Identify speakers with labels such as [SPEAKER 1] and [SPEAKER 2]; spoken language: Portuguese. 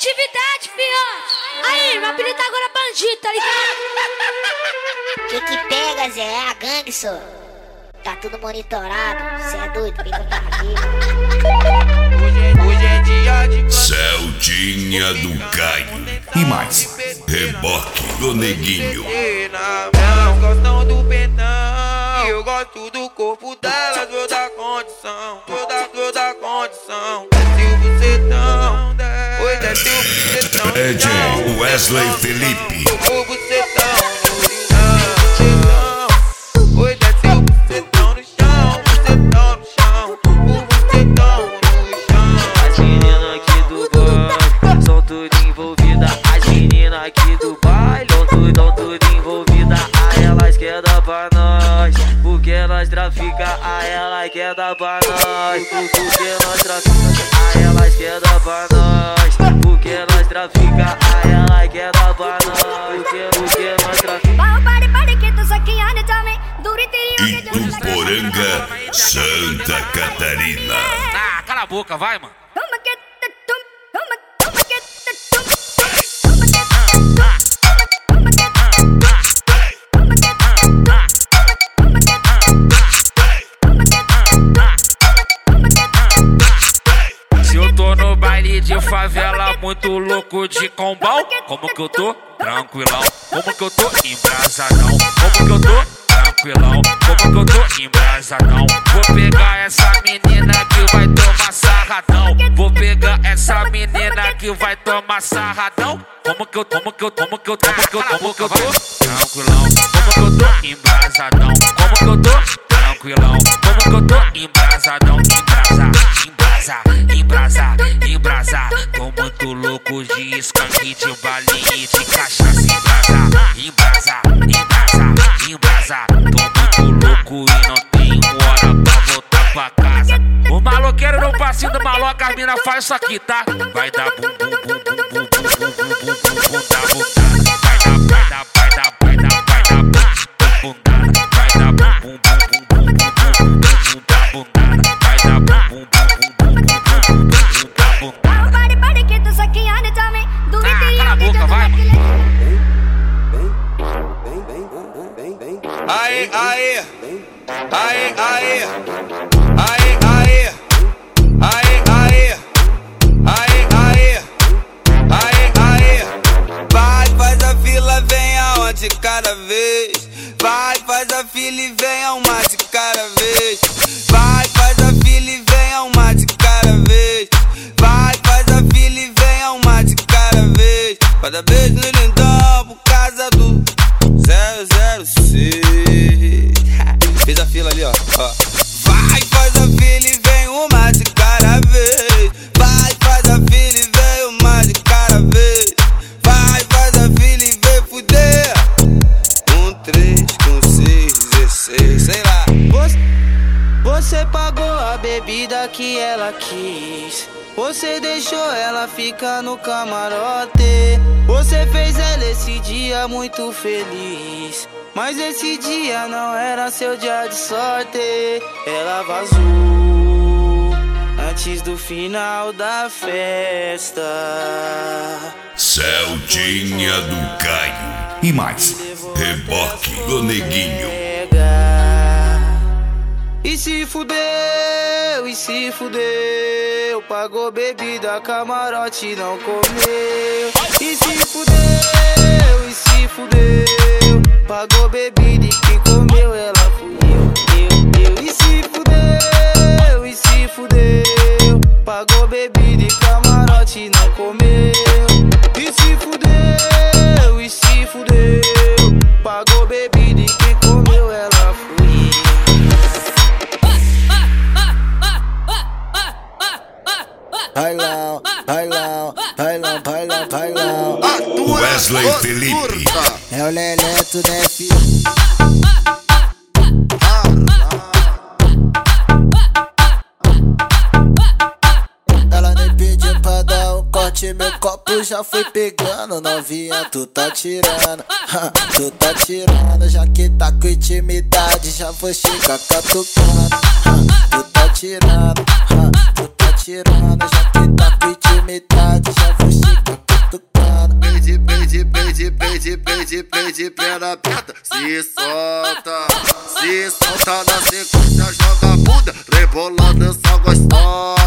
[SPEAKER 1] atividade, fiote. Aí, meu apelido agora é bandido, tá ligado?
[SPEAKER 2] Que pega, Zé? É a gangue, só. Tá tudo monitorado. Cê é doido, pica tá aqui.
[SPEAKER 3] Hoje é dia de
[SPEAKER 4] Celdinha do Caio. E mais, reboque do Neguinho.
[SPEAKER 3] Elas gostam do pentão, eu gosto do corpo delas, vou dar condição, vou dar condição. Desce o bucetão, hoje é teu bucetão.
[SPEAKER 4] DJ Wesley Felipe.
[SPEAKER 3] O bucetão no chão, hoje é teu bucetão no chão, bucetão no chão, o bucetão no chão.
[SPEAKER 5] As meninas aqui do baile são tudo envolvidas. As meninas aqui do baile são tudo envolvidas. A elas quer dar pra nós, porque nós trafica. A elas quer dar pra nós, porque nós trafica. A elas quer dar pra nós, porque nós trafica. A elas quer dar pra nós, porque nós trafica.
[SPEAKER 4] Ituporanga, Santa Catarina.
[SPEAKER 6] Ah, cala a boca, vai, mano. Se eu tô no baile de favela, muito louco de combão, como que eu tô? Tranquilão. Como que eu tô? Embrasadão. Como que eu tô? Tranquilão. Como que eu tô? Embrasadão. Vou pegar essa menina que vai tomar sarradão. Vou pegar essa menina que vai tomar sarradão. Como que eu tô? Tranquilão. Como que eu tô? Embrasadão. Como que eu tô? Tranquilão. Como que eu tô? Embrasadão. Embrasa. Tô muito louco de skunk, de balinha, de cachaça. Embrasa. Tô muito louco e não tenho hora pra voltar pra casa. O maloqueiro no passinho do maloca, as mina faz isso aqui, tá? Vai dar bum, bum, bum, bum, bum, bum, bum, bum, bum, da bundada. Vai dar bum, bundada. Vai dar bum, bum, bum, bum, bum, bum, bum, da bundada. Vai dar bum, bum, bum, bum, bum, bum, bum, da bundada. Ah, cala a boca, vai, mano.
[SPEAKER 3] Aê. Vai, faz a fila, venha uma de cada vez. Vai, faz a fila e venha uma de cada vez. Vai, faz a fila e venha uma de cada vez. Vai, faz a fila e venha uma de cada vez. Vai dar beijo no lindão por causa do 006. Fez a fila ali, ó. Vai, faz a fila e vem uma de cada vez. Vai, faz a fila e vem uma de cada vez. Vai, faz a fila e vem fuder. 1, 3, com 6, 16, sei lá.
[SPEAKER 5] Você pagou a bebida que ela quis. Você deixou ela ficar no camarote. Você fez ela esse dia muito feliz, mas esse dia não era seu dia de sorte. Ela vazou antes do final da festa.
[SPEAKER 4] Celdinha do Caio. E mais, reboque do Neguinho.
[SPEAKER 5] E se fudeu, pagou bebida, camarote não comeu. E se fudeu, pagou bebida e quem comeu ela fui eu. E se fudeu, pagou bebida e camarote não comeu. E se fudeu, pagou bebida e quem comeu ela fui eu.
[SPEAKER 7] Bailão.
[SPEAKER 4] Wesley Felipe.
[SPEAKER 7] É o Leleto, né, filho? Ela nem pediu pra dar um corte, meu copo já foi pegando. Novinha, tu tá tirando, já que tá com intimidade, já vou chegar catucando. Tu tá tirando, já que tá com intimidade, já vou chegar de perna aberta, se solta na sequência, joga a bunda, rebolando essa gostosa.